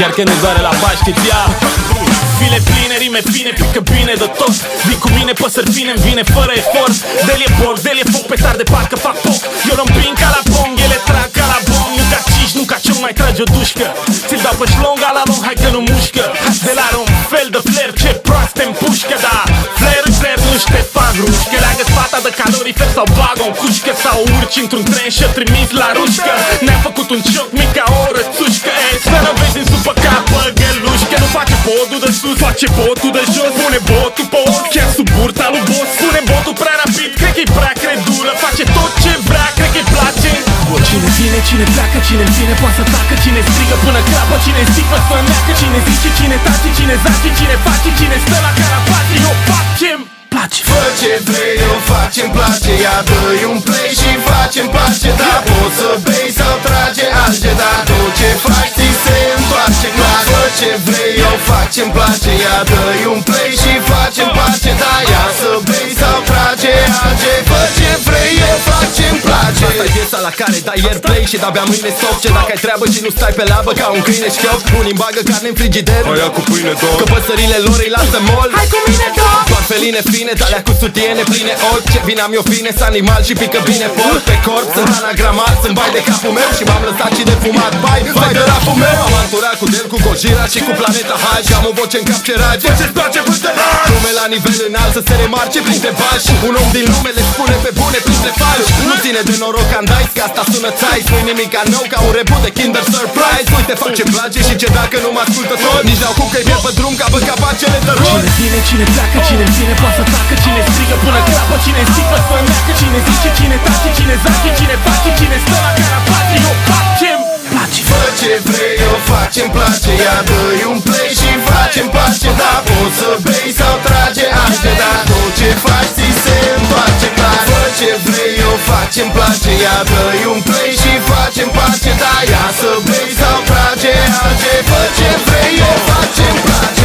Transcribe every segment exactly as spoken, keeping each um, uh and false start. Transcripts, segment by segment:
chiar când ne doare la bașcheți. Ia file pline, rime fine, pică bine de tot. Vii cu mine, păsări fine, îmi vine fără efort. Del e bordel, e foc pe de parcă fac foc. Eu împing ca la bong, ele trag ca la bong. Nu ca ciși, nu ca ce mai trage o dușcă. Ți-l dau pe șlonga la long, hai că nu mușcă. De la un fel de flair, ce proaste împușcă. Da, flair, flair, nu Ștefan Rușcă. Leagă fata de calorifer sau bagă o cușcă. Sau urci într-un tren și-o trimis la rușcă. Ne-a făcut un cioc mic ca o rățușcă. Ei, speră vezi din supă capă gălușcă. Nu face podul de sus, face botul de jos. Pune botul pe os, chiar sub burta lui boss. Pune botul prea rapid, cred că-i prea credulă. Face tot ce vrea, cred că-i place. Cine vine, cine pleacă, cine vine poate să tacă. Cine strigă până crapă, cine sticlă să meacă. Cine zice, cine tace, cine zace, cine face. Cine stă la carapace, eu fac ce-mi place. Fă ce vrei, eu fac ce-mi place. Ia dă-i un play și face-mi place. Da, poți să bei sau trage alge. Da, tot ce faci ți se întoarce clar. Fă ce vrei, eu fac ce-mi place. Ia dă-i un play și face-mi place. Da, ia să bei sau trage alge. Fă ce vrei, eu fac ce-mi place. Asta e piesa la care dai ieri play și de-abia mâine stop. Ce dacă ai treabă și nu stai pe labă ca un câine șchiop. Unii-mi bagă carne în frigider, aia cu pâine, dog. că păsările lor îi lasă mol. Hai cu mine, dog. Doar feline fine, de-alea cu sutiene pline ochi. Ce vin am eu fine, s animal și pică bine porc. Pe corp sunt anagramat, sunt bai de capul meu. Și m-am lăsat și de fumat, bai, bai de rapul meu. Am anturat cu Del, cu Gojira și cu Planeta High. Și am o voce în cap ce rage. Fă ce-ți place, fă nume la nivel înalt să se remarce printre bași. Un om din lume le spune pe bune printre falși. Nu ține de noroc andai, că asta sună țais. Nu-i nimic nou ca un reboot de Kinder Surprise. Uite, fac ce place și ce dacă nu mă ascultă tot. Nici n-au cum că-i pe drum ca pe capacele de rol. Cine vine, cine pleacă, cine vine poate să tacă. Cine strigă până crapă, cine sticlă să meacă. Cine zice, cine tace, cine zace, cine face. Cine stă la carapace, eu fac ce-mi place. Fă ce vrei, eu fac ce-mi place. Ia dă-i un play și face-mi place. Da, poți să bei sau trage alge. Da, tot ce faci ți se întoarce clar. Fă ce vrei, eu fac ce-mi place. Ia dă-i un play și face-mi place. Da, ia să bei sau trage alge. Fă ce vrei, eu fac ce-mi place.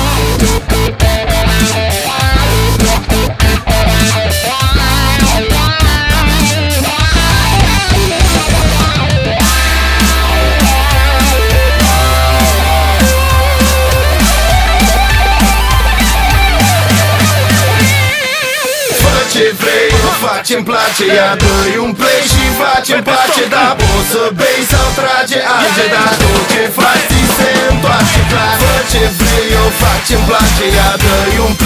Ce vrei, eu fac ce-mi place. Ia dă-i un play și face-mi pace. Da, poți să bei sau trage alge. Da, tot ce faci ți se întoarce clar. Fă ce vrei, eu fac ce-mi place. Ia dă-i un play